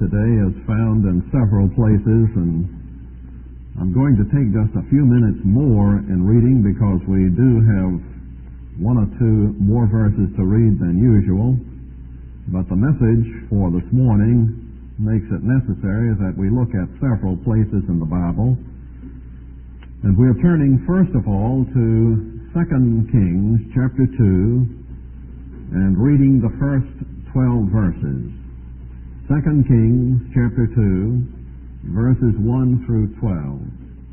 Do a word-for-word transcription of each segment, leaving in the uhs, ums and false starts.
today is found in several places, and I'm going to take just a few minutes more in reading because we do have one or two more verses to read than usual. But the message for this morning makes it necessary that we look at several places in the Bible. And we're turning first of all to Second Kings chapter two and reading the first twelve verses. Second Kings chapter two, verses one through twelve.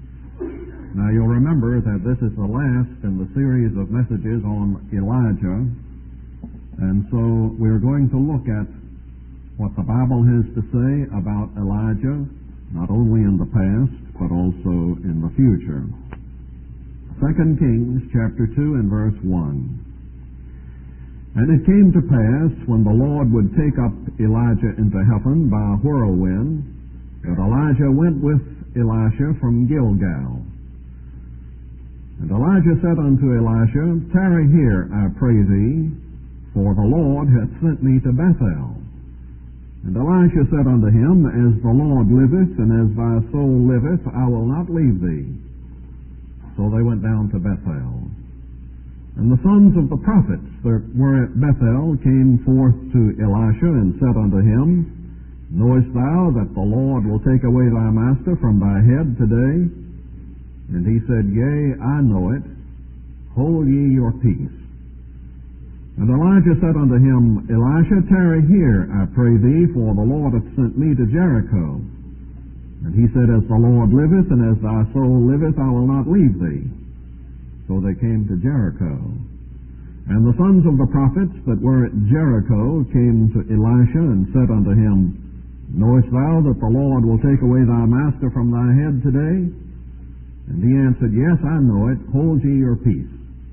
Now you'll remember that this is the last in the series of messages on Elijah, and so we're going to look at what the Bible has to say about Elijah, not only in the past, but also in the future. Second Kings chapter two and verse one. And it came to pass, when the Lord would take up Elijah into heaven by a whirlwind, that Elijah went with Elisha from Gilgal. And Elijah said unto Elisha, Tarry here, I pray thee, for the Lord hath sent me to Bethel. And Elisha said unto him, As the Lord liveth, and as thy soul liveth, I will not leave thee. So they went down to Bethel. And the sons of the prophets that were at Bethel came forth to Elisha and said unto him, Knowest thou that the Lord will take away thy master from thy head today? And he said, Yea, I know it. Hold ye your peace. And Elijah said unto him, Elisha, tarry here, I pray thee, for the Lord hath sent me to Jericho. And he said, As the Lord liveth, and as thy soul liveth, I will not leave thee. So they came to Jericho. And the sons of the prophets that were at Jericho came to Elisha and said unto him, Knowest thou that the Lord will take away thy master from thy head today? And he answered, Yes, I know it. Hold ye your peace.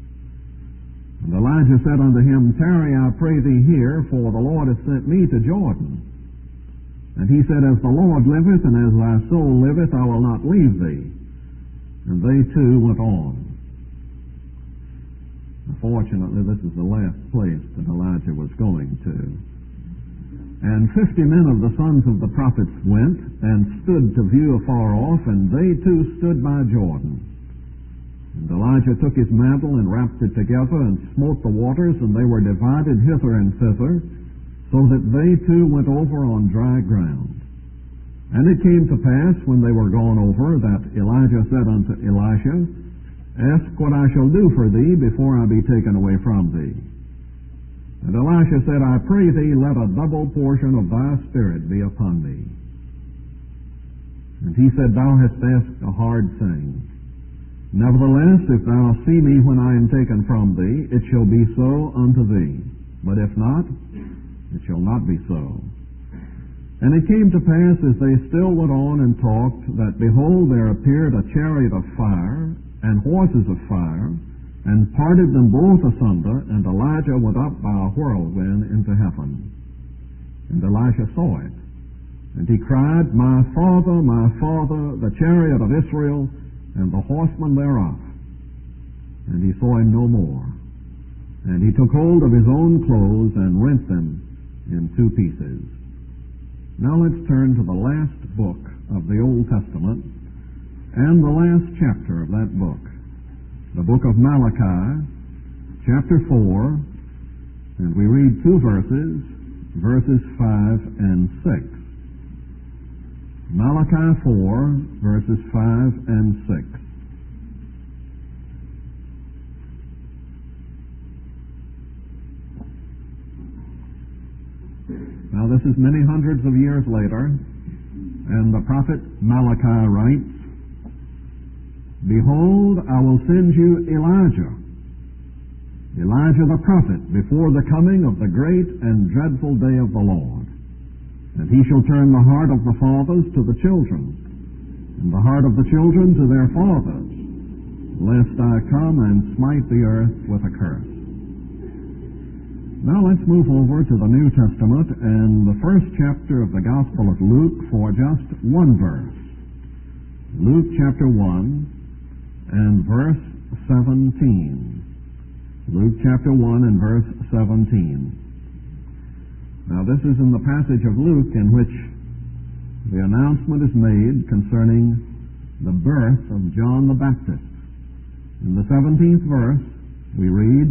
And Elijah said unto him, Tarry, I pray thee here, for the Lord hath sent me to Jordan. And he said, As the Lord liveth, and as thy soul liveth, I will not leave thee. And they two went on. Fortunately, this is the last place that Elijah was going to. And fifty men of the sons of the prophets went and stood to view afar off, and they too stood by Jordan. And Elijah took his mantle and wrapped it together and smote the waters, and they were divided hither and thither, so that they too went over on dry ground. And it came to pass, when they were gone over, that Elijah said unto Elisha, Ask what I shall do for thee before I be taken away from thee. And Elisha said, I pray thee, let a double portion of thy spirit be upon me. And he said, Thou hast asked a hard thing. Nevertheless, if thou see me when I am taken from thee, it shall be so unto thee. But if not, it shall not be so. And it came to pass, as they still went on and talked, that behold, there appeared a chariot of fire, and horses of fire, and parted them both asunder, and Elijah went up by a whirlwind into heaven. And Elisha saw it. And he cried, My father, my father, the chariot of Israel, and the horsemen thereof. And he saw him no more. And he took hold of his own clothes, and rent them in two pieces. Now let's turn to the last book of the Old Testament, and the last chapter of that book, the book of Malachi, chapter four, and we read two verses, verses five and six. Malachi four, verses five and six. Now this is many hundreds of years later, and the prophet Malachi writes, Behold, I will send you Elijah, Elijah the prophet, before the coming of the great and dreadful day of the Lord. And he shall turn the heart of the fathers to the children, and the heart of the children to their fathers, lest I come and smite the earth with a curse. Now let's move over to the New Testament and the first chapter of the Gospel of Luke for just one verse. Luke chapter one and verse seventeen. Luke chapter one and verse seventeen. Now this is in the passage of Luke in which the announcement is made concerning the birth of John the Baptist. In the seventeenth verse, we read,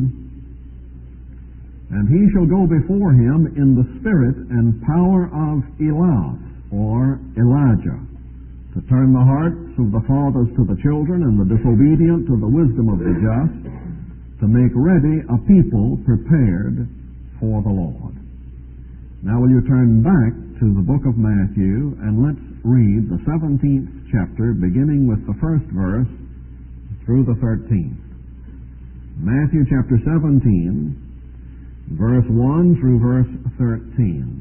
"And he shall go before him in the spirit and power of Elias," or Elijah, "to turn the hearts of the fathers to the children, and the disobedient to the wisdom of the just, to make ready a people prepared for the Lord." Now will you turn back to the book of Matthew, and let's read the seventeenth chapter, beginning with the first verse through the thirteenth. Matthew chapter seventeen, verse one through verse thirteen.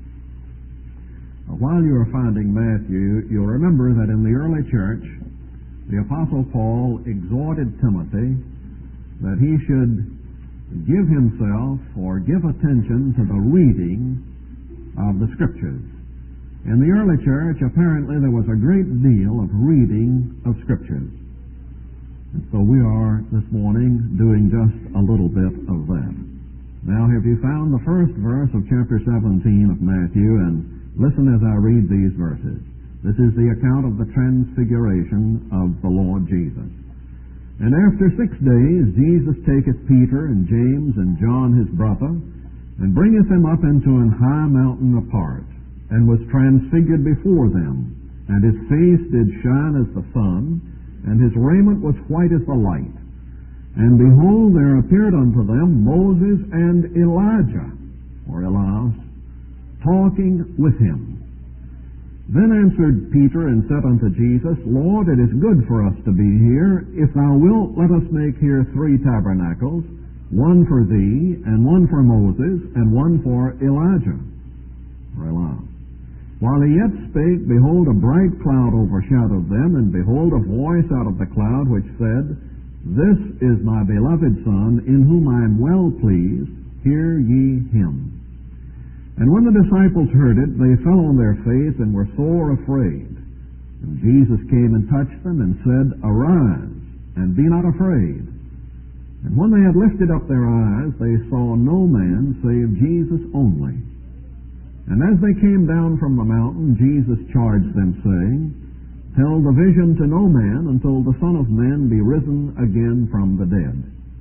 While you are finding Matthew, you'll remember that in the early church, the Apostle Paul exhorted Timothy that he should give himself or give attention to the reading of the Scriptures. In the early church, apparently there was a great deal of reading of Scriptures. And so we are this morning doing just a little bit of that. Now, have you found the first verse of chapter seventeen of Matthew? And listen as I read these verses. This is the account of the transfiguration of the Lord Jesus. "And after six days Jesus taketh Peter and James and John his brother, and bringeth them up into an high mountain apart, and was transfigured before them. And his face did shine as the sun, and his raiment was white as the light. And behold, there appeared unto them Moses and Elijah," or Elias, "talking with him. Then answered Peter and said unto Jesus, Lord, it is good for us to be here. If thou wilt, let us make here three tabernacles, one for thee, and one for Moses, and one for Elijah," or Elias. "While he yet spake, behold, a bright cloud overshadowed them, and behold, a voice out of the cloud which said, This is my beloved Son, in whom I am well pleased. Hear ye him. And when the disciples heard it, they fell on their face and were sore afraid. And Jesus came and touched them and said, Arise, and be not afraid. And when they had lifted up their eyes, they saw no man save Jesus only. And as they came down from the mountain, Jesus charged them, saying, Tell the vision to no man until the Son of Man be risen again from the dead."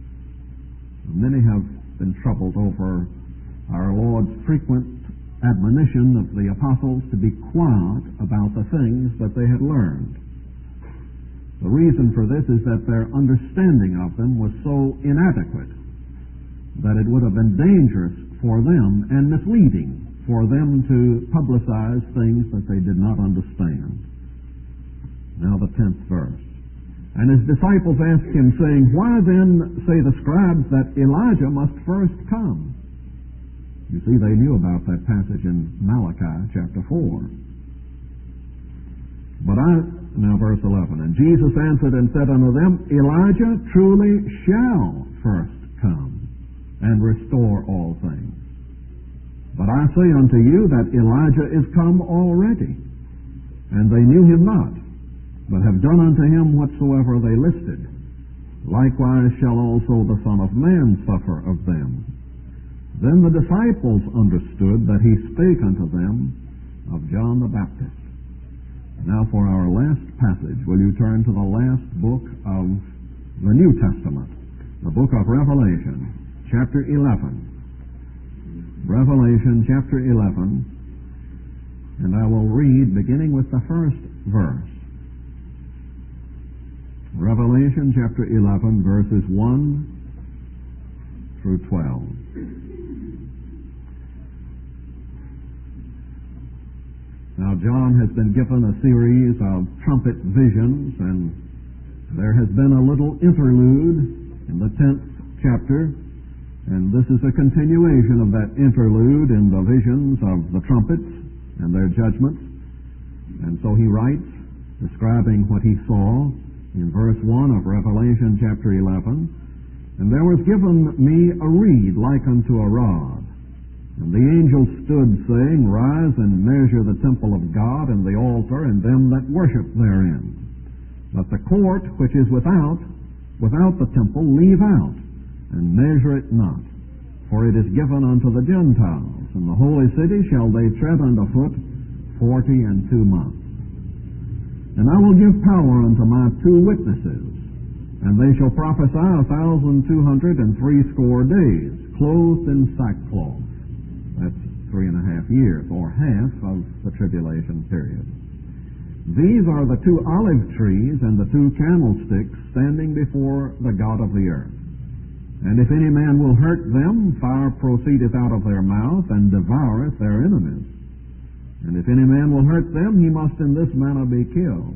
Many have been troubled over our Lord's frequent admonition of the apostles to be quiet about the things that they had learned. The reason for this is that their understanding of them was so inadequate that it would have been dangerous for them and misleading for them to publicize things that they did not understand. Now the tenth verse. "And his disciples asked him, saying, Why then say the scribes that Elijah must first come?" You see, they knew about that passage in Malachi chapter four. But I, now verse eleven, "And Jesus answered and said unto them, Elijah truly shall first come, and restore all things. But I say unto you that Elijah is come already, and they knew him not, but have done unto him whatsoever they listed. Likewise shall also the Son of Man suffer of them. Then the disciples understood that he spake unto them of John the Baptist." Now for our last passage, will you turn to the last book of the New Testament, the book of Revelation, chapter eleven. Revelation chapter eleven, and I will read beginning with the first verse. Revelation chapter eleven, verses one through twelve. Now John has been given a series of trumpet visions, and there has been a little interlude in the tenth chapter, and this is a continuation of that interlude in the visions of the trumpets and their judgments. And so he writes, describing what he saw in verse one of Revelation chapter eleven, "And there was given me a reed like unto a rod. And the angel stood, saying, Rise and measure the temple of God, and the altar, and them that worship therein. But the court which is without, without the temple, leave out, and measure it not. For it is given unto the Gentiles, and the holy city shall they tread under foot forty and two months. And I will give power unto my two witnesses, and they shall prophesy a thousand two hundred and threescore days, clothed in sackcloth. That's three and a half years, or half of the tribulation period. These are the two olive trees and the two candlesticks standing before the God of the earth. And if any man will hurt them, fire proceedeth out of their mouth, and devoureth their enemies. And if any man will hurt them, he must in this manner be killed.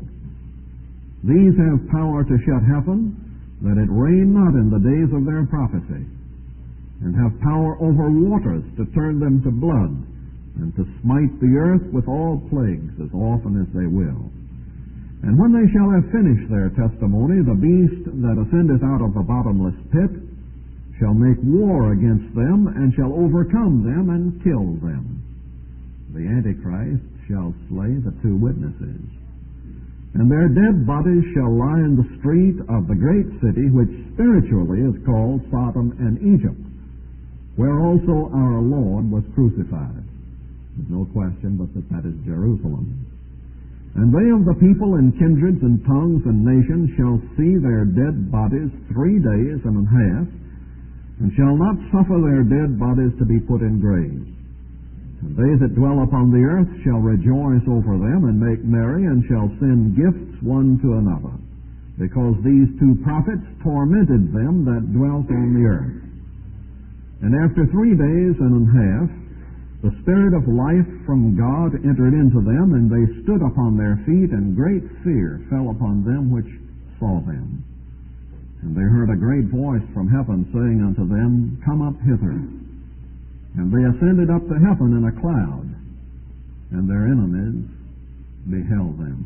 These have power to shut heaven, that it rain not in the days of their prophecy, and have power over waters to turn them to blood, and to smite the earth with all plagues as often as they will. And when they shall have finished their testimony, the beast that ascendeth out of the bottomless pit shall make war against them, and shall overcome them and kill them. The Antichrist shall slay the two witnesses. And their dead bodies shall lie in the street of the great city, which spiritually is called Sodom and Egypt, where also our Lord was crucified. There's no question but that that is Jerusalem. And they of the people and kindreds and tongues and nations shall see their dead bodies three days and a half, and shall not suffer their dead bodies to be put in graves. And they that dwell upon the earth shall rejoice over them, and make merry, and shall send gifts one to another, because these two prophets tormented them that dwelt on the earth. And after three days and a half, the Spirit of life from God entered into them, and they stood upon their feet, and great fear fell upon them which saw them. And they heard a great voice from heaven saying unto them, Come up hither. And they ascended up to heaven in a cloud, and their enemies beheld them.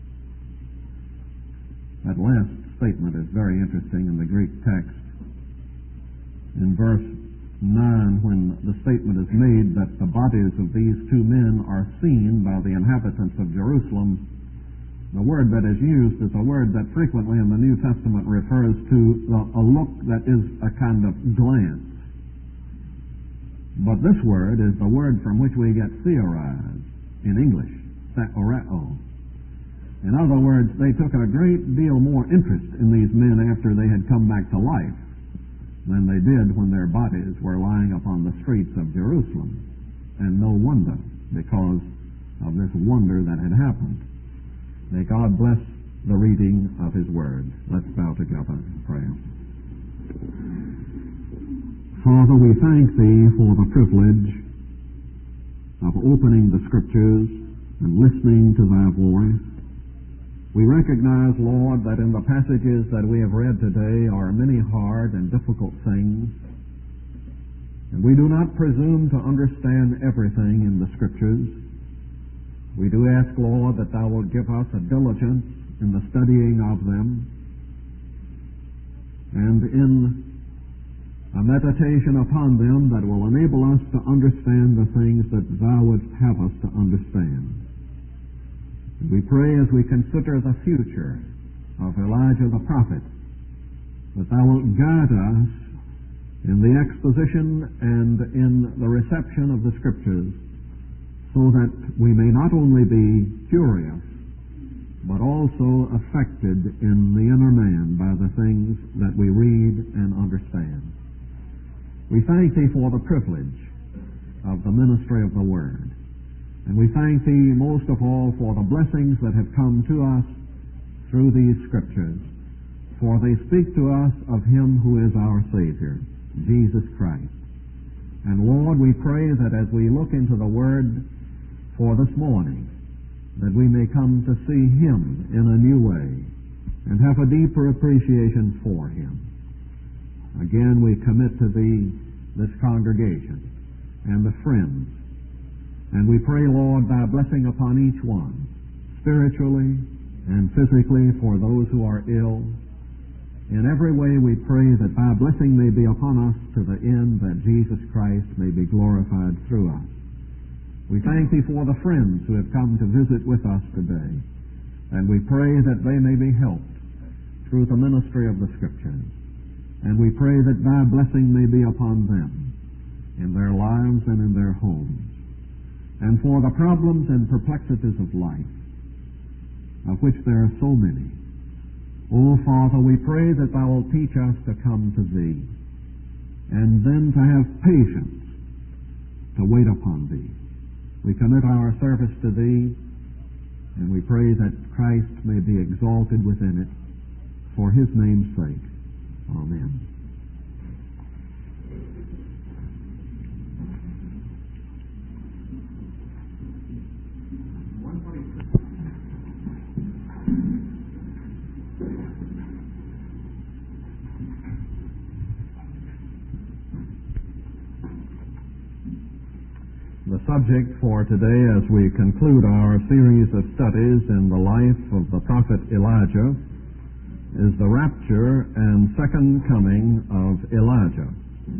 That last statement is very interesting in the Greek text. In verse nine, when the statement is made that the bodies of these two men are seen by the inhabitants of Jerusalem, the word that is used is a word that frequently in the New Testament refers to the, a look that is a kind of glance. But this word is the word from which we get theorize in English, theoreo. In other words, they took a great deal more interest in these men after they had come back to life than they did when their bodies were lying upon the streets of Jerusalem. And no wonder, because of this wonder that had happened. May God bless the reading of His Word. Let's bow together in prayer. Father, we thank Thee for the privilege of opening the Scriptures and listening to Thy voice. We recognize, Lord, that in the passages that we have read today are many hard and difficult things, and we do not presume to understand everything in the Scriptures. We do ask, Lord, that Thou wilt give us a diligence in the studying of them, and in a meditation upon them that will enable us to understand the things that Thou wouldst have us to understand. We pray as we consider the future of Elijah the prophet, that Thou wilt guide us in the exposition and in the reception of the Scriptures, so that we may not only be curious, but also affected in the inner man by the things that we read and understand. We thank Thee for the privilege of the ministry of the Word. And we thank Thee most of all for the blessings that have come to us through these Scriptures, for they speak to us of Him who is our Savior, Jesus Christ. And Lord, we pray that as we look into the Word for this morning, that we may come to see Him in a new way and have a deeper appreciation for Him. Again, we commit to Thee this congregation and the friends. And we pray, Lord, Thy blessing upon each one, spiritually and physically for those who are ill. In every way we pray that Thy blessing may be upon us to the end that Jesus Christ may be glorified through us. We thank Thee for the friends who have come to visit with us today. And we pray that they may be helped through the ministry of the Scriptures. And we pray that Thy blessing may be upon them in their lives and in their homes. and for the problems and perplexities of life, of which there are so many. O Father, we pray that Thou wilt teach us to come to Thee, and then to have patience to wait upon Thee. We commit our service to Thee, and we pray that Christ may be exalted within it for His name's sake. Amen. The subject for today, as we conclude our series of studies in the life of the prophet Elijah, is the rapture and second coming of Elijah.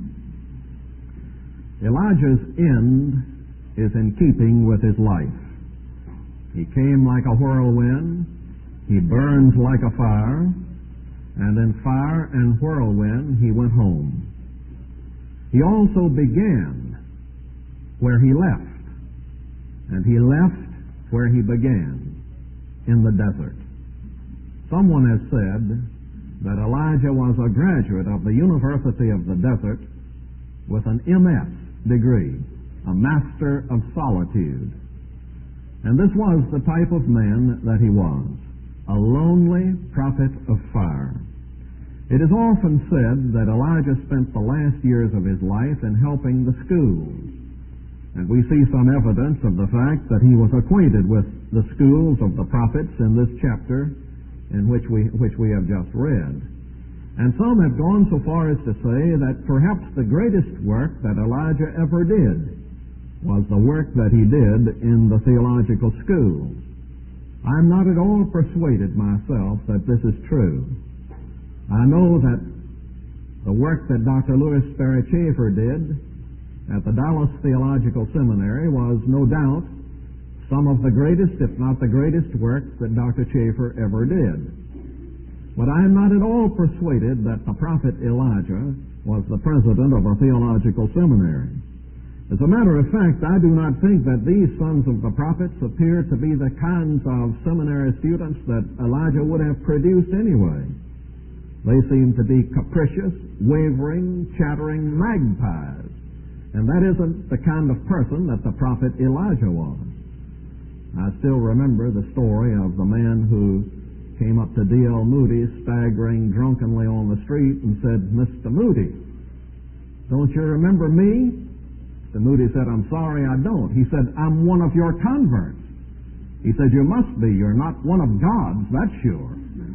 Elijah's end is in keeping with his life. He came like a whirlwind, he burns like a fire, and in fire and whirlwind he went home. He also began where he left, and he left where he began, in the desert. Someone has said that Elijah was a graduate of the University of the Desert with an M S degree, a Master of Solitude. And this was the type of man that he was, a lonely prophet of fire. It is often said that Elijah spent the last years of his life in helping the schools. And we see some evidence of the fact that he was acquainted with the schools of the prophets in this chapter in which we, which we have just read. And some have gone so far as to say that perhaps the greatest work that Elijah ever did was the work that he did in the theological schools. I'm not at all persuaded myself that this is true. I know that the work that Doctor Lewis Sperry Chafer did at the Dallas Theological Seminary was no doubt some of the greatest, if not the greatest, work that Doctor Chafer ever did. But I am not at all persuaded that the prophet Elijah was the president of a theological seminary. As a matter of fact, I do not think that these sons of the prophets appear to be the kinds of seminary students that Elijah would have produced anyway. They seem to be capricious, wavering, chattering magpies. And that isn't the kind of person that the prophet Elijah was. I still remember the story of the man who came up to D L Moody staggering drunkenly on the street and said, "Mister Moody, don't you remember me?" Mister Moody said, "I'm sorry, I don't." He said, "I'm one of your converts." He said, "You must be. You're not one of God's, that's sure."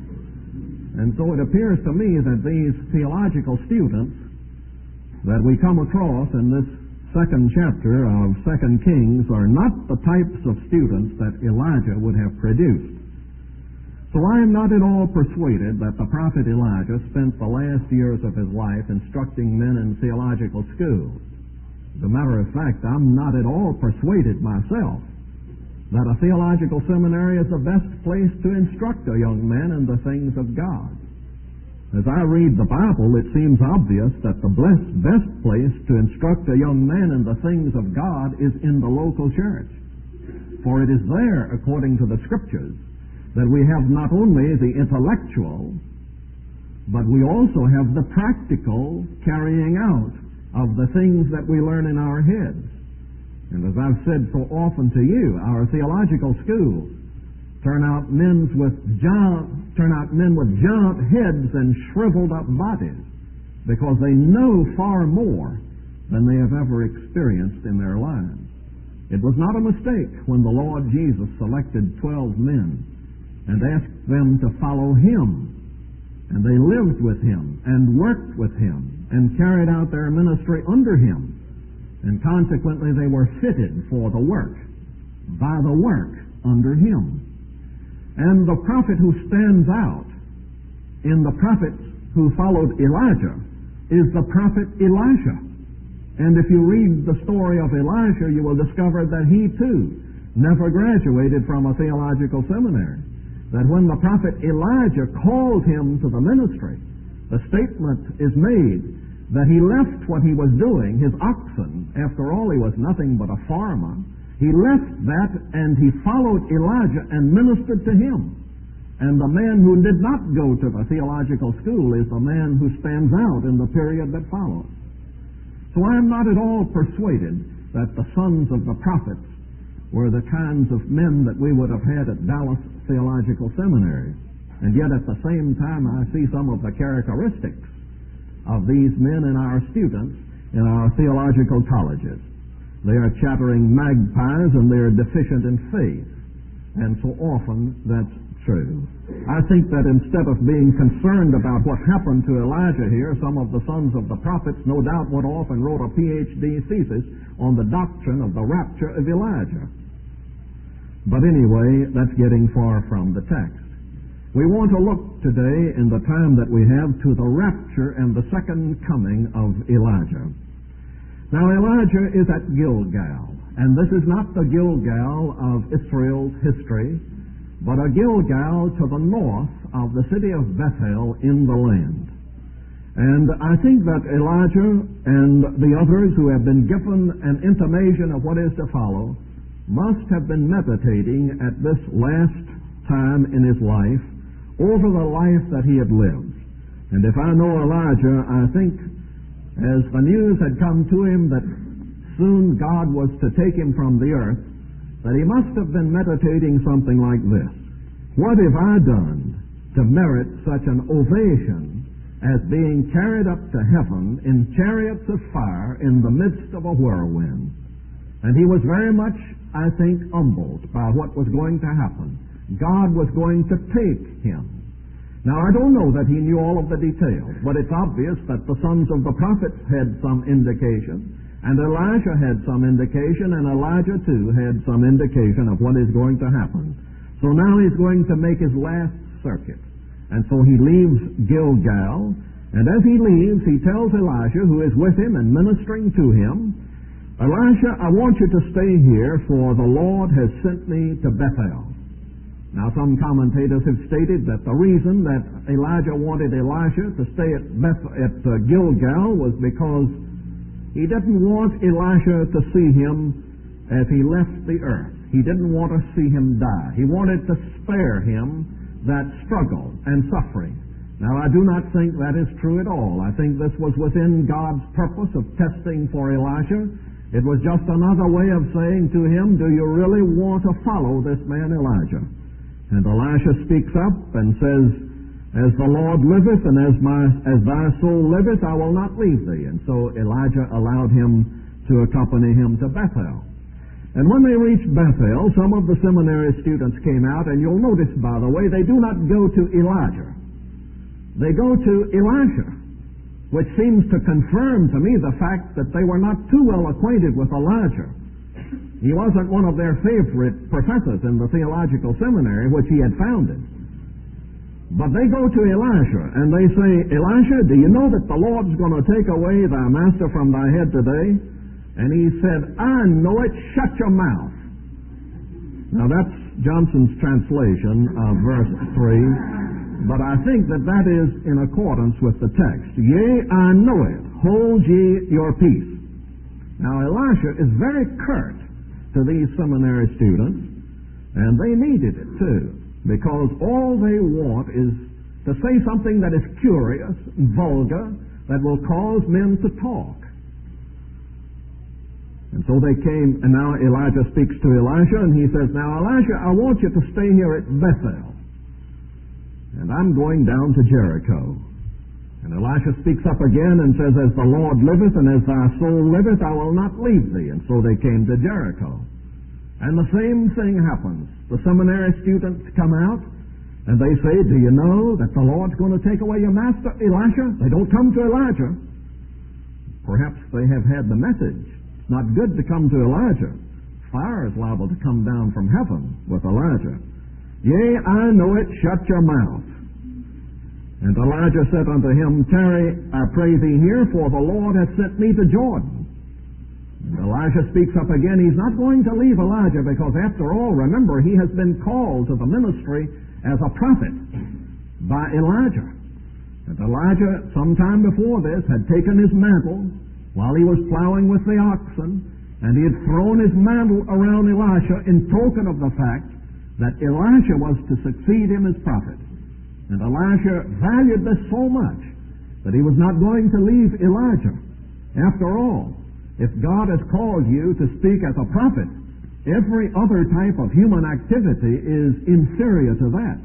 And so it appears to me that these theological students that we come across in this second chapter of Second Kings are not the types of students that Elijah would have produced. So I am not at all persuaded that the prophet Elijah spent the last years of his life instructing men in theological schools. As a matter of fact, I'm not at all persuaded myself that a theological seminary is the best place to instruct a young man in the things of God. As I read the Bible, it seems obvious that the blessed, best place to instruct a young man in the things of God is in the local church. For it is there, according to the Scriptures, that we have not only the intellectual, but we also have the practical carrying out of the things that we learn in our heads. And as I've said so often to you, our theological schools turn out men with giant, turn out men with giant heads and shriveled up bodies, because they know far more than they have ever experienced in their lives. It was not a mistake when the Lord Jesus selected twelve men and asked them to follow Him, and they lived with Him and worked with Him and carried out their ministry under Him, and consequently they were fitted for the work by the work under Him. And the prophet who stands out in the prophets who followed Elijah is the prophet Elisha. And if you read the story of Elisha, you will discover that he too never graduated from a theological seminary. That when the prophet Elijah called him to the ministry, the statement is made that he left what he was doing, his oxen. After all, he was nothing but a farmer. He left that and he followed Elijah and ministered to him. And the man who did not go to the theological school is the man who stands out in the period that follows. So I am not at all persuaded that the sons of the prophets were the kinds of men that we would have had at Dallas Theological Seminary. And yet at the same time I see some of the characteristics of these men and our students in our theological colleges. They are chattering magpies and they are deficient in faith. And so often that's true. I think that instead of being concerned about what happened to Elijah here, some of the sons of the prophets no doubt went off and wrote a P H D thesis on the doctrine of the rapture of Elijah. But anyway, that's getting far from the text. We want to look today in the time that we have to the rapture and the second coming of Elijah. Now Elijah is at Gilgal, and this is not the Gilgal of Israel's history, but a Gilgal to the north of the city of Bethel in the land. And I think that Elijah and the others who have been given an intimation of what is to follow must have been meditating at this last time in his life over the life that he had lived. And if I know Elijah, I think as the news had come to him that soon God was to take him from the earth, that he must have been meditating something like this. What have I done to merit such an ovation as being carried up to heaven in chariots of fire in the midst of a whirlwind? And he was very much, I think, humbled by what was going to happen. God was going to take him. Now, I don't know that he knew all of the details, but it's obvious that the sons of the prophets had some indication, and Elijah had some indication, and Elijah, too, had some indication of what is going to happen. So now he's going to make his last circuit. And so he leaves Gilgal, and as he leaves, he tells Elijah, who is with him and ministering to him, Elisha, I want you to stay here, for the Lord has sent me to Bethel. Now, some commentators have stated that the reason that Elijah wanted Elisha to stay at, Beth, at uh, Gilgal was because he didn't want Elisha to see him as he left the earth. He didn't want to see him die. He wanted to spare him that struggle and suffering. Now, I do not think that is true at all. I think this was within God's purpose of testing for Elisha. It was just another way of saying to him, do you really want to follow this man Elijah? And Elisha speaks up and says, as the Lord liveth and as my as thy soul liveth, I will not leave thee. And so Elijah allowed him to accompany him to Bethel. And when they reached Bethel, some of the seminary students came out, and you'll notice, by the way, they do not go to Elijah. They go to Elisha, which seems to confirm to me the fact that they were not too well acquainted with Elijah. He wasn't one of their favorite professors in the theological seminary which he had founded. But they go to Elisha, and they say, Elisha, do you know that the Lord's going to take away thy master from thy head today? And he said, I know it, shut your mouth. Now that's Johnson's translation of verse three, but I think that that is in accordance with the text. Yea, I know it, hold ye your peace. Now Elisha is very curt to these seminary students, and they needed it too, because all they want is to say something that is curious and vulgar that will cause men to talk. And so they came, and now Elijah speaks to Elisha, and he says, now Elisha, I want you to stay here at Bethel, and I'm going down to Jericho. And Elisha speaks up again and says, as the Lord liveth and as thy soul liveth, I will not leave thee. And so they came to Jericho. And the same thing happens. The seminary students come out, and they say, do you know that the Lord's going to take away your master, Elisha? They don't come to Elijah. Perhaps they have had the message. It's not good to come to Elijah. Fire is liable to come down from heaven with Elijah. Yea, I know it, shut your mouth. And Elijah said unto him, tarry, I pray thee here, for the Lord hath sent me to Jordan. And Elisha speaks up again. He's not going to leave Elijah, because after all, remember, he has been called to the ministry as a prophet by Elijah. And Elijah, sometime before this, had taken his mantle while he was plowing with the oxen, And he had thrown his mantle around Elisha in token of the fact that Elisha was to succeed him as prophet. And Elisha valued this so much that he was not going to leave Elijah. After all, if God has called you to speak as a prophet, every other type of human activity is inferior to that.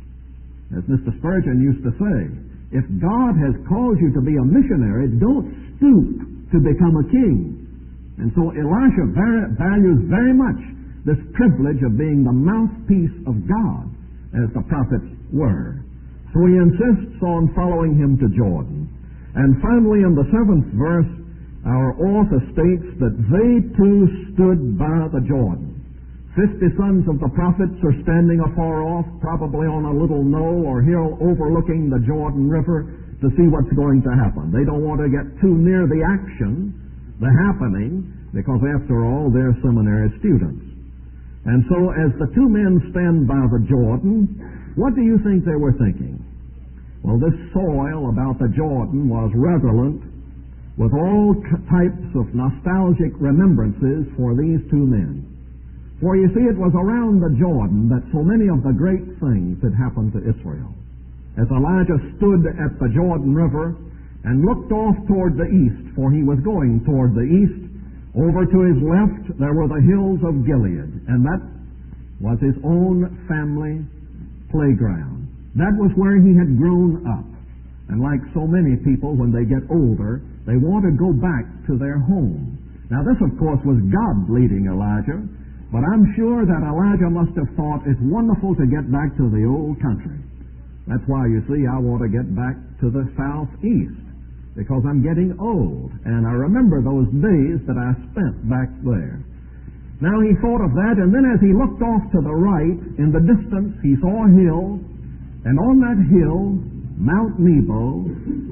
As Mister Spurgeon used to say, if God has called you to be a missionary, don't stoop to become a king. And so Elisha very, values very much this privilege of being the mouthpiece of God, as the prophets were. So he insists on following him to Jordan. And finally, in the seventh verse, our author states that they too stood by the Jordan. Fifty sons of the prophets are standing afar off, probably on a little knoll or hill overlooking the Jordan River to see what's going to happen. They don't want to get too near the action, the happening, because after all, they're seminary students. And so as the two men stand by the Jordan, what do you think they were thinking? Well, this soil about the Jordan was redolent with all types of nostalgic remembrances for these two men. For you see, it was around the Jordan that so many of the great things had happened to Israel. As Elijah stood at the Jordan River and looked off toward the east, for he was going toward the east, over to his left there were the hills of Gilead, and that was his own family playground. That was where he had grown up. And like so many people, when they get older, they want to go back to their home. Now this, of course, was God leading Elijah, but I'm sure that Elijah must have thought it's wonderful to get back to the old country. That's why, you see, I want to get back to the southeast, because I'm getting old, and I remember those days that I spent back there. Now he thought of that, and then as he looked off to the right, in the distance, he saw a hill, and on that hill, Mount Nebo,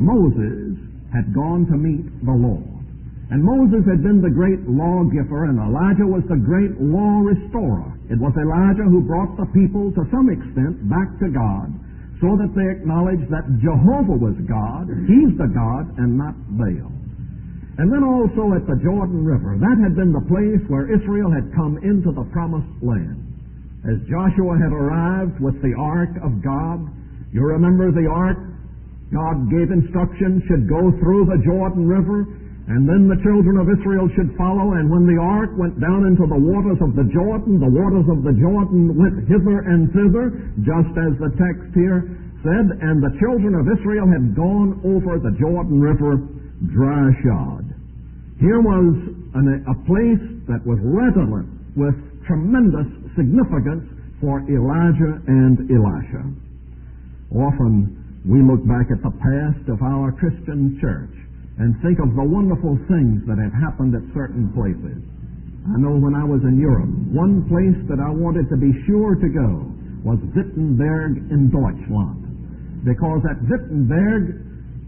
Moses had gone to meet the Lord. And Moses had been the great lawgiver, and Elijah was the great law restorer. It was Elijah who brought the people, to some extent, back to God, so that they acknowledged that Jehovah was God, He's the God, and not Baal. And then also at the Jordan River, that had been the place where Israel had come into the promised land. As Joshua had arrived with the ark of God, you remember the ark, God gave instructions, should go through the Jordan River, and then the children of Israel should follow, and when the ark went down into the waters of the Jordan, the waters of the Jordan went hither and thither, just as the text here said, and the children of Israel had gone over the Jordan River dry-shod. Here was an, a place that was redolent with tremendous significance for Elijah and Elisha. Often we look back at the past of our Christian church and think of the wonderful things that have happened at certain places. I know when I was in Europe, one place that I wanted to be sure to go was Wittenberg in Deutschland. Because at Wittenberg,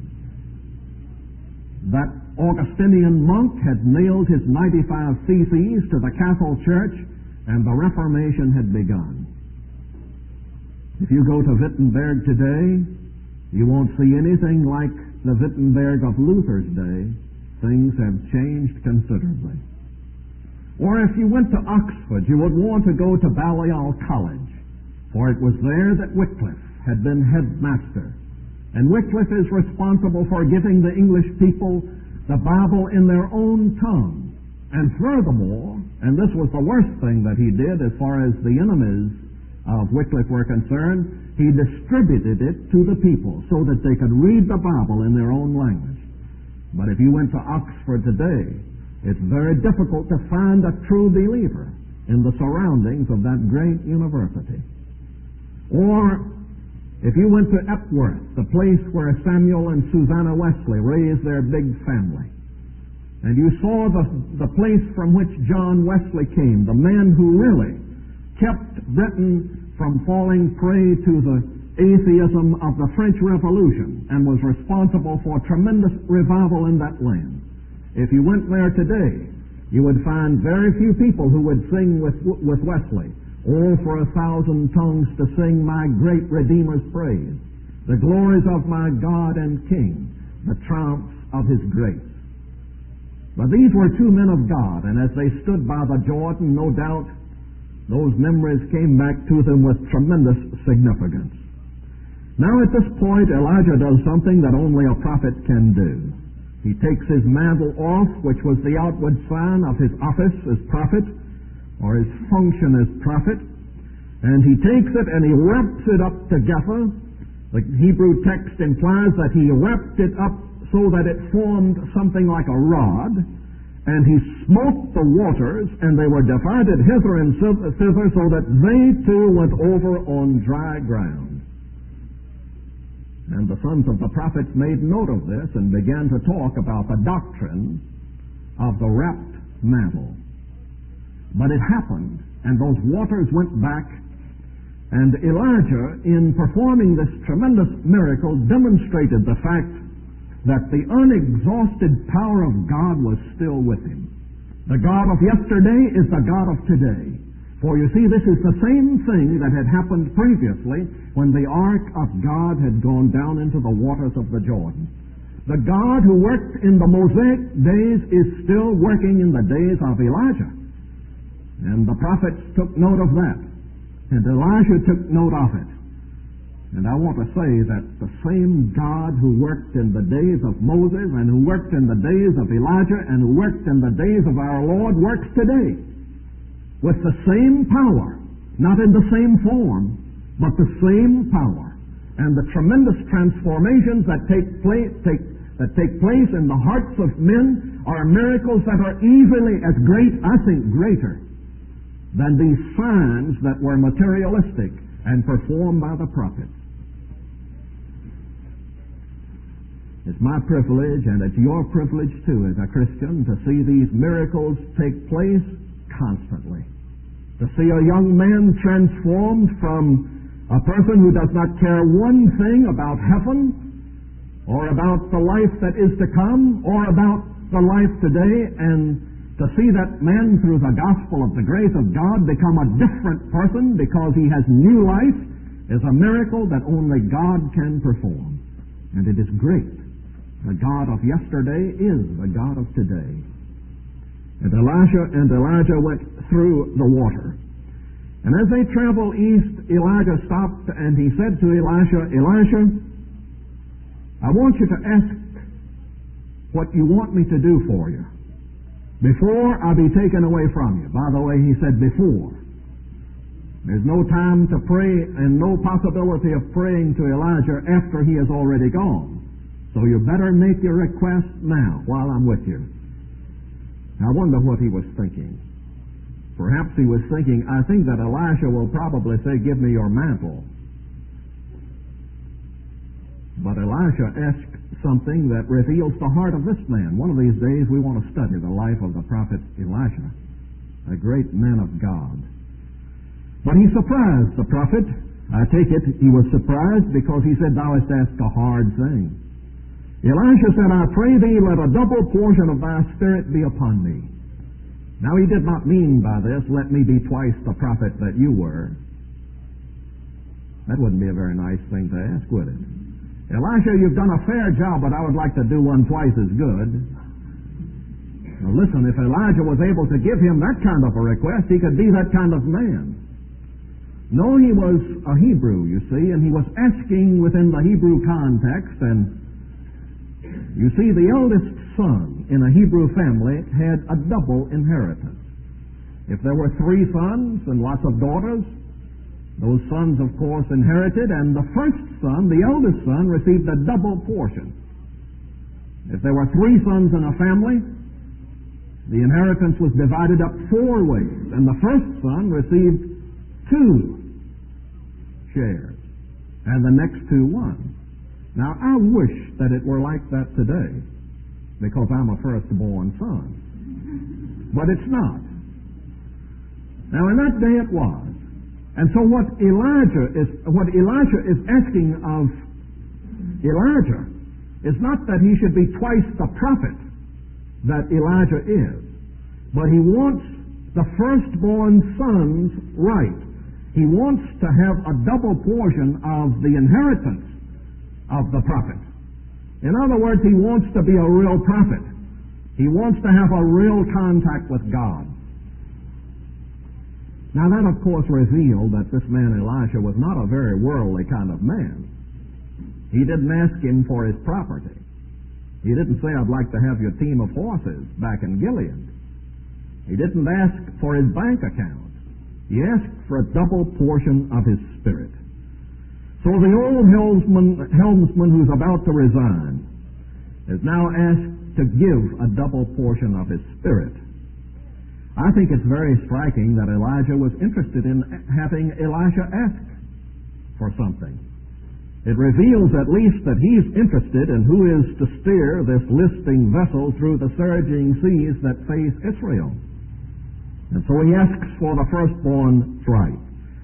that Augustinian monk had nailed his ninety-five theses to the Catholic Church, and the Reformation had begun. If you go to Wittenberg today, you won't see anything like the Wittenberg of Luther's day. Things have changed considerably. Or if you went to Oxford, you would want to go to Balliol College, for it was there that Wycliffe had been headmaster. And Wycliffe is responsible for giving the English people the Bible in their own tongue. And furthermore, and this was the worst thing that he did as far as the enemies of Wycliffe were concerned, he distributed it to the people so that they could read the Bible in their own language. But if you went to Oxford today, it's very difficult to find a true believer in the surroundings of that great university. Or if you went to Epworth, the place where Samuel and Susanna Wesley raised their big family, and you saw the, the place from which John Wesley came, the man who really kept Britain from falling prey to the atheism of the French Revolution and was responsible for tremendous revival in that land. If you went there today, you would find very few people who would sing with, with Wesley, "Oh, for a thousand tongues to sing my great Redeemer's praise, the glories of my God and King, the triumphs of His grace." But these were two men of God, and as they stood by the Jordan, no doubt those memories came back to them with tremendous significance. Now at this point, Elijah does something that only a prophet can do. He takes his mantle off, which was the outward sign of his office as prophet, or his function as prophet, and he takes it and he wraps it up together. The Hebrew text implies that he wrapped it up so that it formed something like a rod, and he smote the waters, and they were divided hither and thither, so that they too went over on dry ground. And the sons of the prophets made note of this and began to talk about the doctrine of the wrapped mantle. But it happened, and those waters went back, and Elijah, in performing this tremendous miracle, demonstrated the fact that the unexhausted power of God was still with him. The God of yesterday is the God of today. For you see, this is the same thing that had happened previously when the ark of God had gone down into the waters of the Jordan. The God who worked in the Mosaic days is still working in the days of Elijah. And the prophets took note of that. And Elijah took note of it. And I want to say that the same God who worked in the days of Moses and who worked in the days of Elijah and who worked in the days of our Lord works today with the same power, not in the same form, but the same power. And the tremendous transformations that take place, take, that take place in the hearts of men are miracles that are easily as great, I think greater, than these signs that were materialistic and performed by the prophets. It's my privilege, and it's your privilege too as a Christian, to see these miracles take place constantly. To see a young man transformed from a person who does not care one thing about heaven, or about the life that is to come, or about the life today, and to see that man through the gospel of the grace of God become a different person because he has new life is a miracle that only God can perform. And it is great. The God of yesterday is the God of today. And Elisha and Elijah went through the water. And as they traveled east, Elijah stopped and he said to Elisha, Elisha, I want you to ask what you want me to do for you before I be taken away from you. By the way, he said before. There's no time to pray and no possibility of praying to Elijah after he is already gone. So you better make your request now while I'm with you. I wonder what he was thinking. Perhaps he was thinking, I think that Elisha will probably say, give me your mantle. But Elisha asked something that reveals the heart of this man. One of these days we want to study the life of the prophet Elisha, a great man of God. But he surprised the prophet. I take it he was surprised because he said, thou hast asked a hard thing. Elisha said, I pray thee, let a double portion of thy spirit be upon me. Now he did not mean by this, let me be twice the prophet that you were. That wouldn't be a very nice thing to ask, would it? Elisha, you've done a fair job, but I would like to do one twice as good. Now listen, if Elijah was able to give him that kind of a request, he could be that kind of man. No, he was a Hebrew, you see, and he was asking within the Hebrew context, and you see, the eldest son in a Hebrew family had a double inheritance. If there were three sons and lots of daughters, those sons, of course, inherited, and the first son, the eldest son, received a double portion. If there were three sons in a family, the inheritance was divided up four ways, and the first son received two shares, and the next two one. Now, I wish that it were like that today, because I'm a firstborn son. But it's not. Now, in that day it was. And so what Elijah is, what Elisha is asking of Elijah is not that he should be twice the prophet that Elijah is, but he wants the firstborn son's right. He wants to have a double portion of the inheritance of the prophet. In other words, he wants to be a real prophet. He wants to have a real contact with God. Now that, of course, revealed that this man Elisha was not a very worldly kind of man. He didn't ask him for his property. He didn't say, I'd like to have your team of horses back in Gilead. He didn't ask for his bank account. He asked for a double portion of his spirit. So the old helmsman, helmsman who's about to resign is now asked to give a double portion of his spirit. I think it's very striking that Elijah was interested in having Elisha ask for something. It reveals at least that he's interested in who is to steer this listing vessel through the surging seas that face Israel. And so he asks for the firstborn tribe.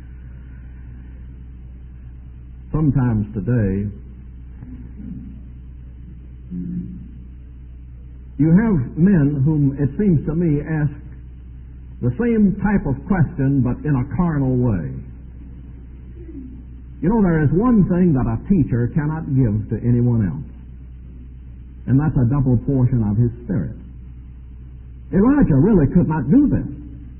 Sometimes today, you have men whom it seems to me ask the same type of question but in a carnal way. You know, there is one thing that a teacher cannot give to anyone else, and that's a double portion of his spirit. Elijah really could not do this,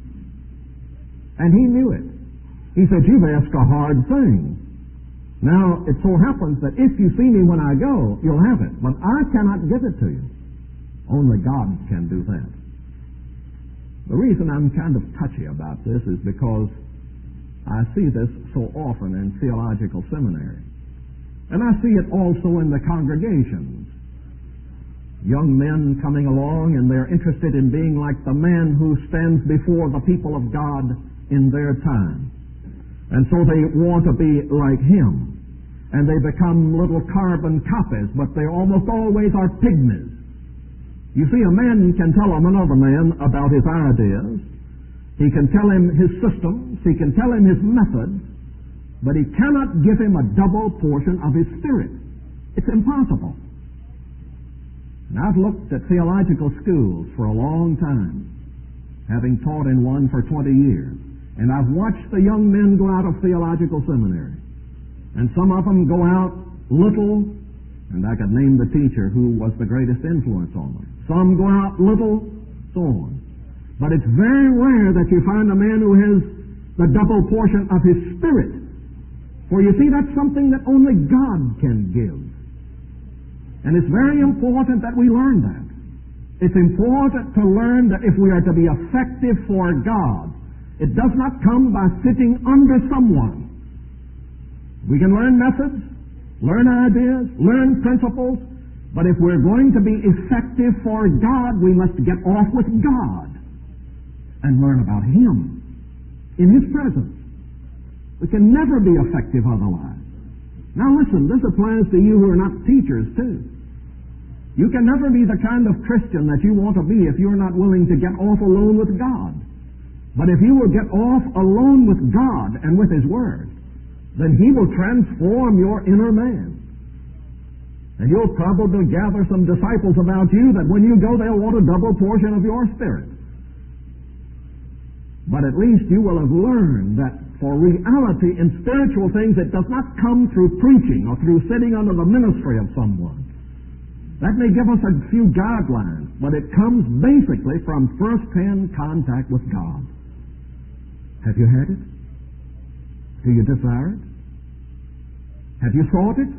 and he knew it. He said, you've asked a hard thing. Now, it so happens that if you see me when I go, you'll have it, but I cannot give it to you. Only God can do that. The reason I'm kind of touchy about this is because I see this so often in theological seminary. And I see it also in the congregations. Young men coming along and they're interested in being like the man who stands before the people of God in their time. And so they want to be like him. And they become little carbon copies, but they almost always are pygmies. You see, a man can tell another man about his ideas. He can tell him his systems. He can tell him his methods. But he cannot give him a double portion of his spirit. It's impossible. And I've looked at theological schools for a long time, having taught in one for twenty years. And I've watched the young men go out of theological seminary. And some of them go out little, and I could name the teacher who was the greatest influence on them. Some go out little, so on. But it's very rare that you find a man who has the double portion of his spirit. For you see, that's something that only God can give. And it's very important that we learn that. It's important to learn that if we are to be effective for God, it does not come by sitting under someone. We can learn methods, learn ideas, learn principles, but if we're going to be effective for God, we must get off with God and learn about Him in His presence. We can never be effective otherwise. Now listen, this applies to you who are not teachers too. You can never be the kind of Christian that you want to be if you're not willing to get off alone with God. But if you will get off alone with God and with His Word, then He will transform your inner man. And you'll probably gather some disciples about you that when you go, they'll want a double portion of your spirit. But at least you will have learned that for reality in spiritual things, it does not come through preaching or through sitting under the ministry of someone. That may give us a few guidelines, but it comes basically from first-hand contact with God. Have you had it? Do you desire it? Have you sought it?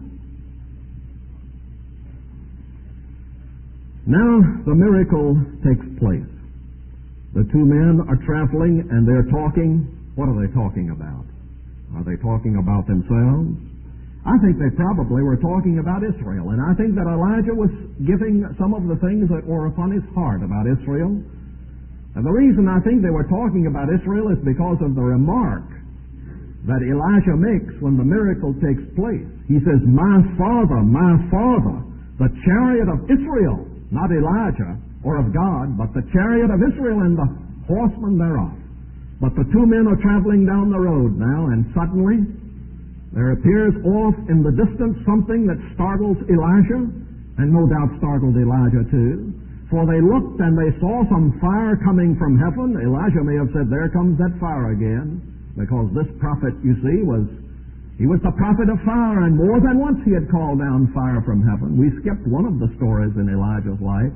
Now the miracle takes place. The two men are traveling and they're talking. What are they talking about? Are they talking about themselves? I think they probably were talking about Israel. And I think that Elijah was giving some of the things that were upon his heart about Israel. And the reason I think they were talking about Israel is because of the remark that Elijah makes when the miracle takes place. He says, my father, my father, the chariot of Israel, not Elijah or of God, but the chariot of Israel and the horsemen thereof. But the two men are traveling down the road now, and suddenly there appears off in the distance something that startles Elijah, and no doubt startled Elijah too. For they looked and they saw some fire coming from heaven. Elijah may have said, there comes that fire again. Because this prophet, you see, was, he was the prophet of fire, and more than once he had called down fire from heaven. We skipped one of the stories in Elijah's life.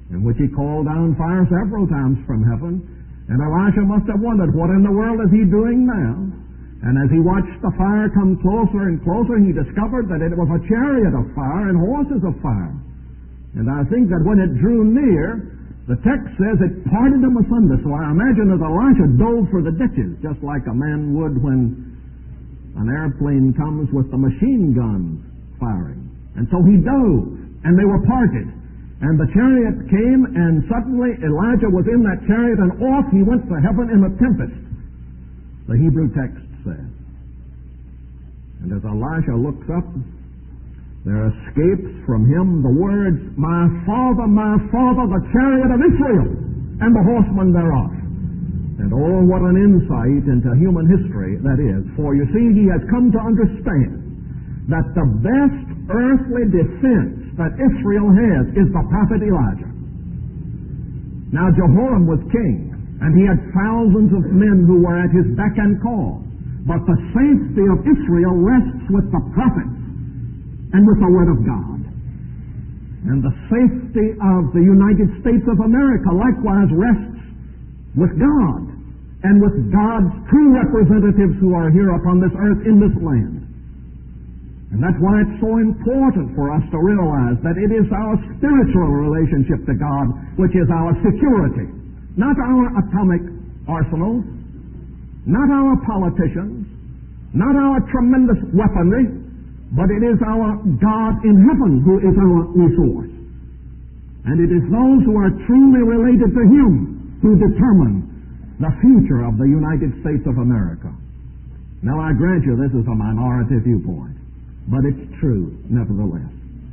in which he called down fire several times from heaven. And Elisha must have wondered, what in the world is he doing now? And as he watched the fire come closer and closer, he discovered that it was a chariot of fire and horses of fire. And I think that when it drew near, the text says it parted them asunder. So I imagine that Elisha dove for the ditches, just like a man would when an airplane comes with the machine guns firing. And so he dove, and they were parted. And the chariot came, and suddenly Elijah was in that chariot, and off he went to heaven in a tempest, the Hebrew text says. And as Elisha looks up, there escapes from him the words, "My father, my father, the chariot of Israel, and the horsemen thereof." And oh, what an insight into human history that is. For you see, he has come to understand that the best earthly defense that Israel has is the prophet Elijah. Now, Jehoram was king, and he had thousands of men who were at his beck and call. But the safety of Israel rests with the prophets and with the Word of God. And the safety of the United States of America likewise rests with God and with God's true representatives who are here upon this earth in this land. And that's why it's so important for us to realize that it is our spiritual relationship to God which is our security. Not our atomic arsenals, not our politicians, not our tremendous weaponry, but it is our God in heaven who is our resource. And it is those who are truly related to Him who determine the future of the United States of America. Now, I grant you this is a minority viewpoint, but it's true nevertheless.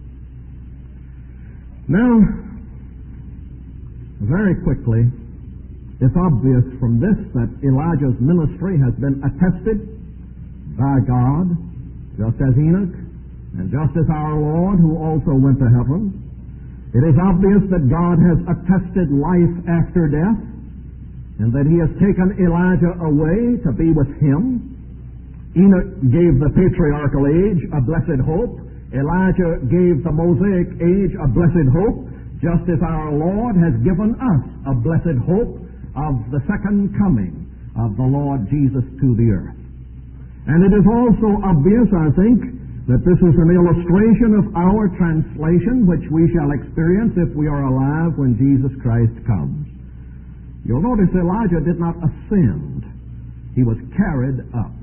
Now, very quickly, it's obvious from this that Elijah's ministry has been attested by God, just as Enoch, and just as our Lord, who also went to heaven. It is obvious that God has attested life after death, and that He has taken Elijah away to be with Him. Enoch gave the patriarchal age a blessed hope. Elijah gave the Mosaic age a blessed hope, just as our Lord has given us a blessed hope of the second coming of the Lord Jesus to the earth. And it is also obvious, I think, that this is an illustration of our translation, which we shall experience if we are alive when Jesus Christ comes. You'll notice Elijah did not ascend. He was carried up.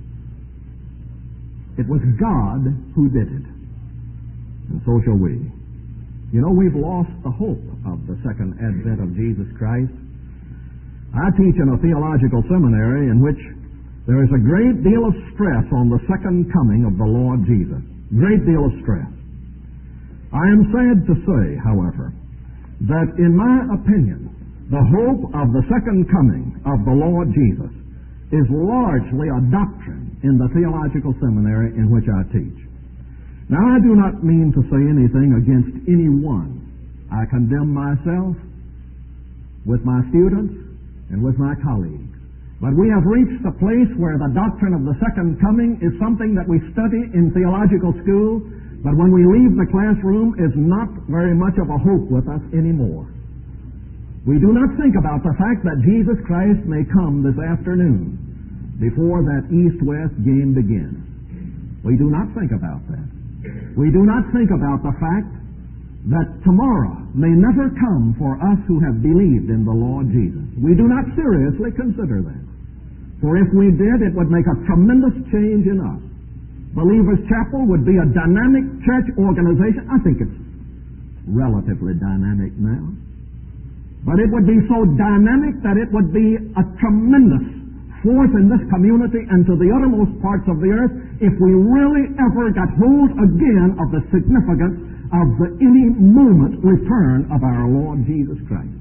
It was God who did it. And so shall we. You know, we've lost the hope of the second advent of Jesus Christ. I teach in a theological seminary in which there is a great deal of stress on the second coming of the Lord Jesus. Great deal of stress. I am sad to say, however, that in my opinion, the hope of the second coming of the Lord Jesus is largely a doctrine in the theological seminary in which I teach. Now, I do not mean to say anything against anyone. I condemn myself with my students and with my colleagues. But we have reached the place where the doctrine of the second coming is something that we study in theological school, but when we leave the classroom is not very much of a hope with us anymore. We do not think about the fact that Jesus Christ may come this afternoon before that east-west game begins. We do not think about that. We do not think about the fact that tomorrow may never come for us who have believed in the Lord Jesus. We do not seriously consider that. For if we did, it would make a tremendous change in us. Believers Chapel would be a dynamic church organization. I think it's relatively dynamic now. But it would be so dynamic that it would be a tremendous force in this community and to the uttermost parts of the earth if we really ever got hold again of the significance of the any moment return of our Lord Jesus Christ.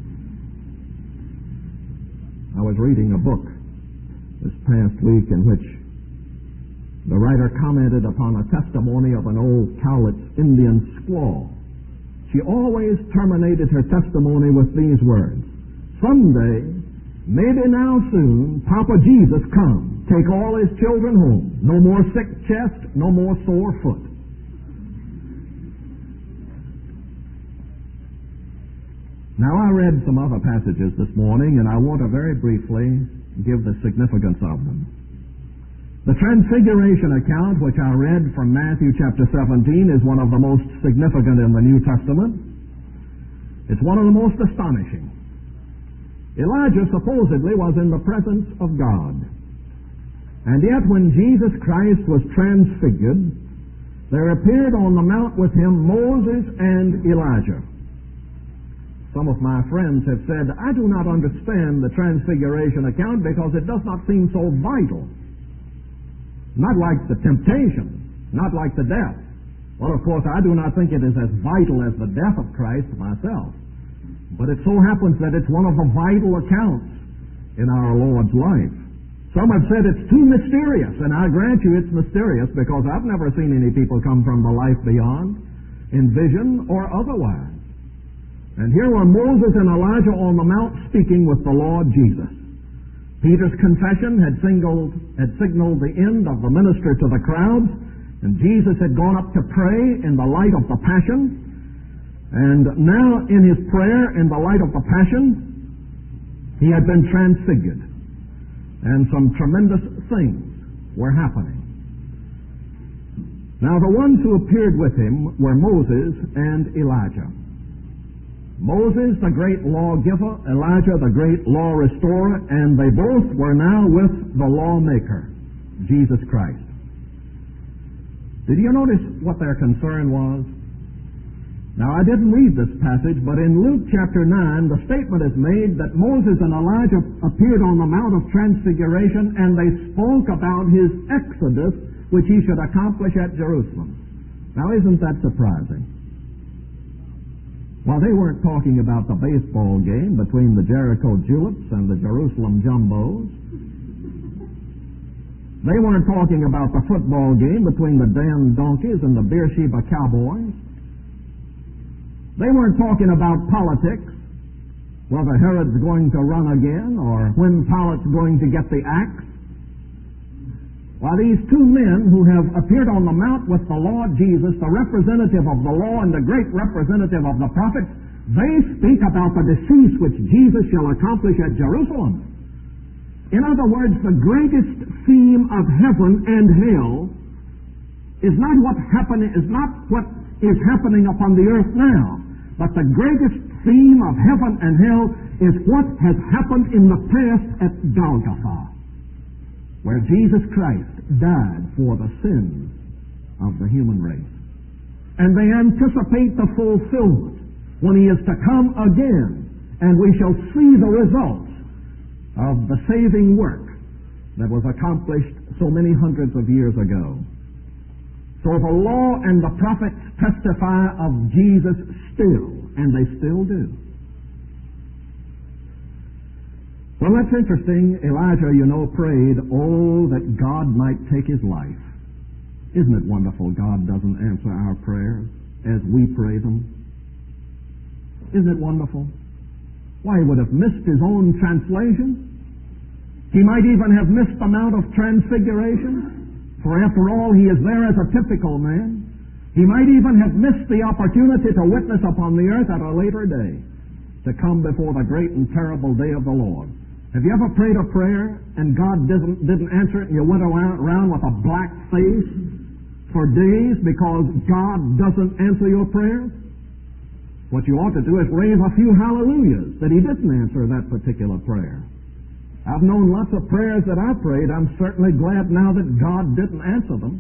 I was reading a book this past week in which the writer commented upon a testimony of an old Cowlitz Indian squaw. She always terminated her testimony with these words: "Someday, maybe now soon, Papa Jesus come, take all his children home. No more sick chest, no more sore foot." Now, I read some other passages this morning, and I want to very briefly give the significance of them. The Transfiguration account, which I read from Matthew chapter seventeen, is one of the most significant in the New Testament. It's one of the most astonishing. Elijah supposedly was in the presence of God. And yet when Jesus Christ was transfigured, there appeared on the mount with him Moses and Elijah. Some of my friends have said, I do not understand the Transfiguration account because it does not seem so vital. Not like the temptation, not like the death. Well, of course, I do not think it is as vital as the death of Christ myself. But it so happens that it's one of the vital accounts in our Lord's life. Some have said it's too mysterious, and I grant you it's mysterious because I've never seen any people come from the life beyond, in vision or otherwise. And here were Moses and Elijah on the mount speaking with the Lord Jesus. Peter's confession had signaled, had signaled the end of the minister to the crowds, and Jesus had gone up to pray in the light of the Passion. And now in his prayer in the light of the Passion, he had been transfigured. And some tremendous things were happening. Now the ones who appeared with him were Moses and Elijah. Moses, the great lawgiver, Elijah, the great law restorer, and they both were now with the lawmaker, Jesus Christ. Did you notice what their concern was? Now, I didn't read this passage, but in Luke chapter nine, the statement is made that Moses and Elijah appeared on the Mount of Transfiguration, and they spoke about his exodus, which he should accomplish at Jerusalem. Now, isn't that surprising? Well, they weren't talking about the baseball game between the Jericho Juleps and the Jerusalem Jumbos. They weren't talking about the football game between the Dan Donkeys and the Beersheba Cowboys. They weren't talking about politics, whether Herod's going to run again or when Pilate's going to get the axe. Why, these two men who have appeared on the mount with the Lord Jesus, the representative of the law and the great representative of the prophets, they speak about the decease which Jesus shall accomplish at Jerusalem. In other words, the greatest theme of heaven and hell is not what happen, is not what is happening upon the earth now, but the greatest theme of heaven and hell is what has happened in the past at Golgotha, where Jesus Christ died for the sins of the human race. And they anticipate the fulfillment when he is to come again, and we shall see the results of the saving work that was accomplished so many hundreds of years ago. So the law and the prophets testify of Jesus still, and they still do. Well, that's interesting. Elijah, you know, prayed, oh, that God might take his life. Isn't it wonderful God doesn't answer our prayers as we pray them? Isn't it wonderful? Why, he would have missed his own translation. He might even have missed the Mount of Transfiguration, for after all, he is there as a typical man. He might even have missed the opportunity to witness upon the earth at a later day, to come before the great and terrible day of the Lord. Have you ever prayed a prayer and God didn't, didn't answer it, and you went around, around with a black face for days because God doesn't answer your prayers? What you ought to do is raise a few hallelujahs that he didn't answer that particular prayer. I've known lots of prayers that I prayed. I'm certainly glad now that God didn't answer them.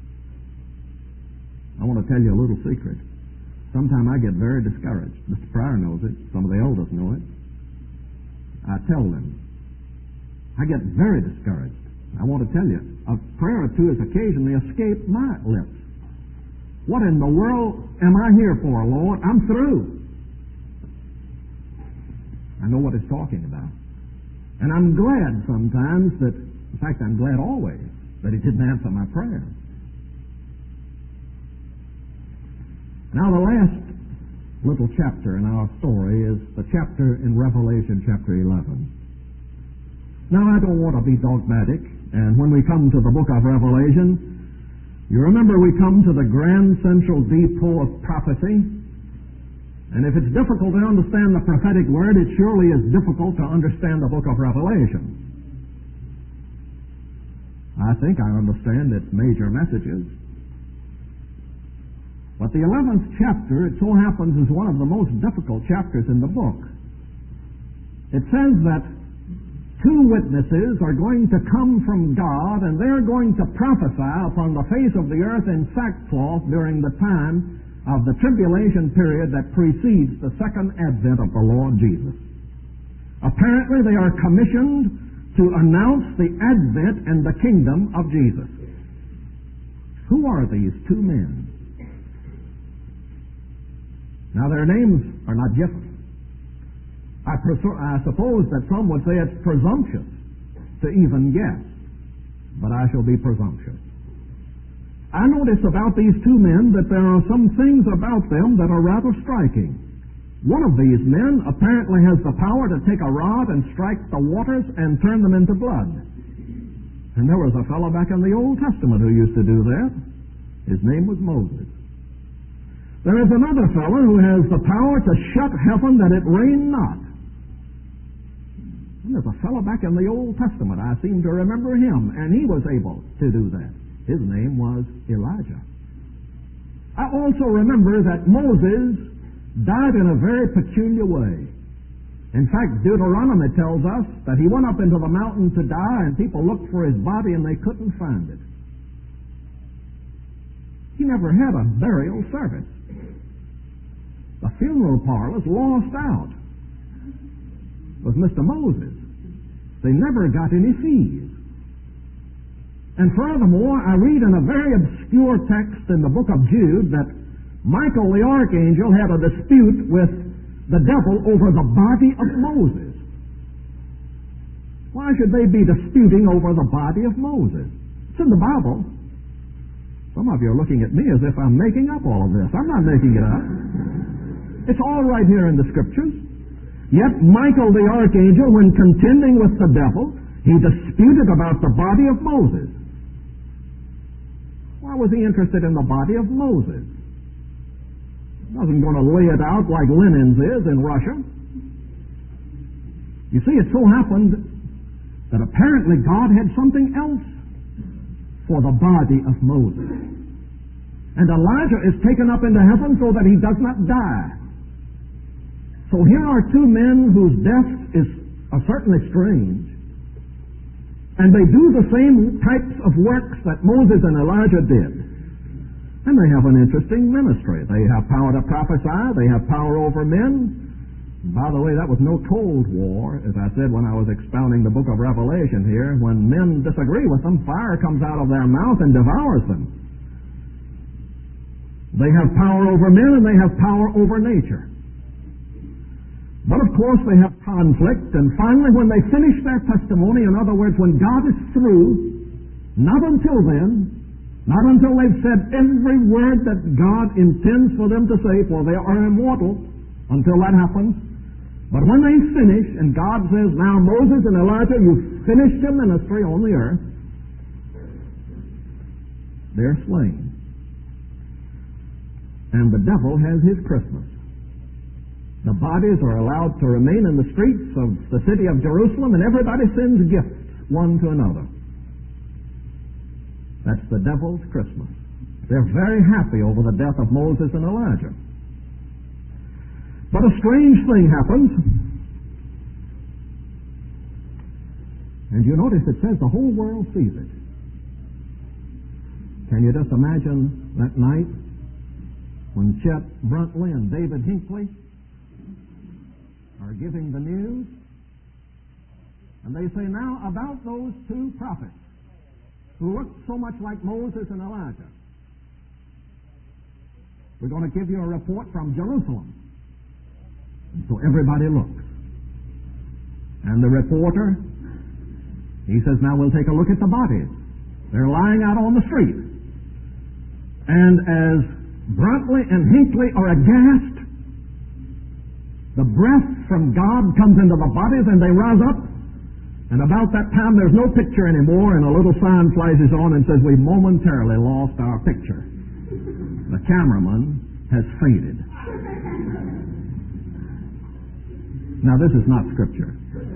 I want to tell you a little secret. Sometimes I get very discouraged. Mister Pryor knows it. Some of the elders know it. I tell them. I get very discouraged. I want to tell you, a prayer or two has occasionally escaped my lips. What in the world am I here for, Lord? I'm through. I know what it's talking about. And I'm glad sometimes that, in fact, I'm glad always that he didn't answer my prayer. Now, the last little chapter in our story is the chapter in Revelation, chapter eleven. Now, I don't want to be dogmatic, and when we come to the book of Revelation, you remember we come to the grand central depot of prophecy, And if it's difficult to understand the prophetic word, it surely is difficult to understand the book of Revelation. I think I understand its major messages. But the eleventh chapter, it so happens, is one of the most difficult chapters in the book. It says that two witnesses are going to come from God, and they're going to prophesy upon the face of the earth in sackcloth during the time of the tribulation period that precedes the second advent of the Lord Jesus. Apparently they are commissioned to announce the advent and the kingdom of Jesus. Who are these two men? Now their names are not given. I, presu- I suppose that some would say it's presumptuous to even guess, but I shall be presumptuous. I notice about these two men that there are some things about them that are rather striking. One of these men apparently has the power to take a rod and strike the waters and turn them into blood. And there was a fellow back in the Old Testament who used to do that. His name was Moses. There is another fellow who has the power to shut heaven that it rain not. And there's a fellow back in the Old Testament, I seem to remember him, and he was able to do that. His name was Elijah. I also remember that Moses died in a very peculiar way. In fact, Deuteronomy tells us that he went up into the mountain to die, and people looked for his body and they couldn't find it. He never had a burial service. The funeral parlors lost out with Mister Moses. They never got any fees. And furthermore, I read in a very obscure text in the book of Jude that Michael the archangel had a dispute with the devil over the body of Moses. Why should they be disputing over the body of Moses? It's in the Bible. Some of you are looking at me as if I'm making up all of this. I'm not making it up. It's all right here in the Scriptures. Yet Michael the archangel, when contending with the devil, he disputed about the body of Moses. Why was he interested in the body of Moses? He wasn't going to lay it out like Lenin's is in Russia. You see, it so happened that apparently God had something else for the body of Moses. And Elijah is taken up into heaven so that he does not die. So here are two men whose death is uh, certainly strange. And they do the same types of works that Moses and Elijah did. And they have an interesting ministry. They have power to prophesy. They have power over men. By the way, that was no Cold War, as I said when I was expounding the book of Revelation here. When men disagree with them, fire comes out of their mouth and devours them. They have power over men and they have power over nature. But of course they have conflict, and finally when they finish their testimony, in other words, when God is through, not until then, not until they've said every word that God intends for them to say, for they are immortal until that happens. But when they finish, and God says, now Moses and Elijah, you've finished your ministry on the earth, they're slain. And the devil has his Christmas. The bodies are allowed to remain in the streets of the city of Jerusalem, and everybody sends gifts one to another. That's the devil's Christmas. They're very happy over the death of Moses and Elijah. But a strange thing happens. And you notice it says the whole world sees it. Can you just imagine that night when Chet Bruntley and David Hinckley are giving the news, and they say, now about those two prophets who looked so much like Moses and Elijah. We're going to give you a report from Jerusalem. And so everybody looks. And the reporter, he says, now we'll take a look at the bodies. They're lying out on the street. And as Bruntley and Hinckley are aghast, the breath from God comes into the bodies and they rise up. And about that time there's no picture anymore, and a little sign flashes on and says, we've momentarily lost our picture. The cameraman has faded. Now, this is not Scripture.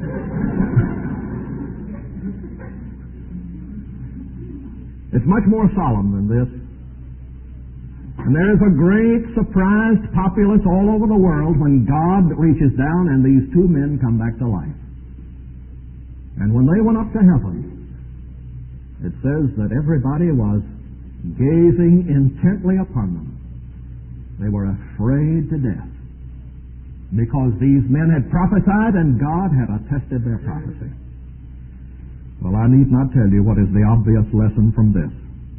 It's much more solemn than this. And there is a great surprised populace all over the world when God reaches down and these two men come back to life. And when they went up to heaven, it says that everybody was gazing intently upon them. They were afraid to death because these men had prophesied and God had attested their prophecy. Well, I need not tell you what is the obvious lesson from this.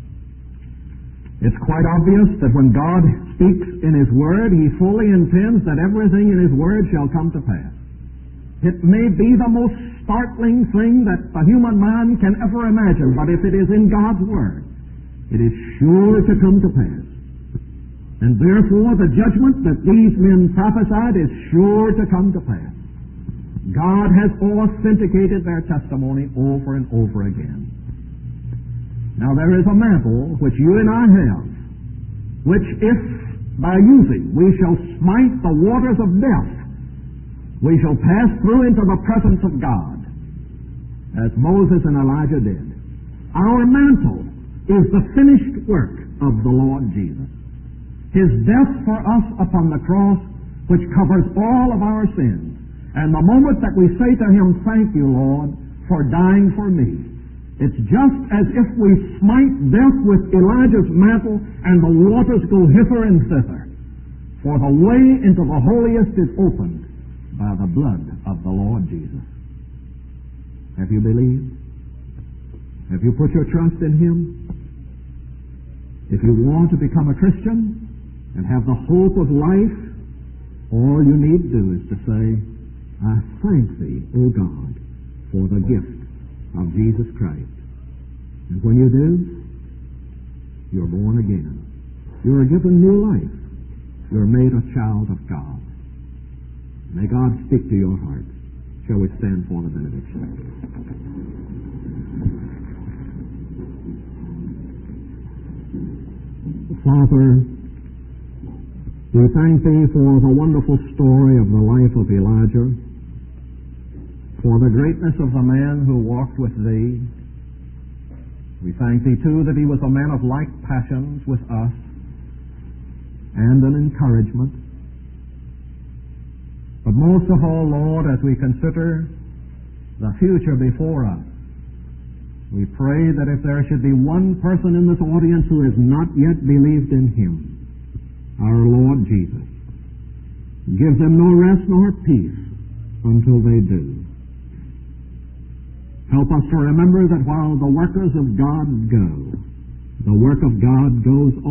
It's quite obvious that when God speaks in His Word, He fully intends that everything in His Word shall come to pass. It may be the most startling thing that the human mind can ever imagine, but if it is in God's Word, it is sure to come to pass. And therefore, the judgment that these men prophesied is sure to come to pass. God has authenticated their testimony over and over again. Now, there is a mantle which you and I have, which if by using we shall smite the waters of death, we shall pass through into the presence of God, as Moses and Elijah did. Our mantle is the finished work of the Lord Jesus. His death for us upon the cross, which covers all of our sins. And the moment that we say to Him, "Thank you, Lord, for dying for me," it's just as if we smite death with Elijah's mantle and the waters go hither and thither. For the way into the holiest is opened by the blood of the Lord Jesus. Have you believed? Have you put your trust in Him? If you want to become a Christian and have the hope of life, all you need to do is to say, "I thank Thee, O God, for the gift of Jesus Christ." And when you do, you're born again. You're given new life. You're made a child of God. May God speak to your heart. Shall we stand for the benediction? Father, we thank Thee for the wonderful story of the life of Elijah, for the greatness of the man who walked with Thee. We thank Thee, too, that he was a man of like passions with us and an encouragement. But most of all, Lord, as we consider the future before us, we pray that if there should be one person in this audience who has not yet believed in Him, our Lord Jesus, give them no rest nor peace until they do. Help us to remember that while the workers of God go, the work of God goes on.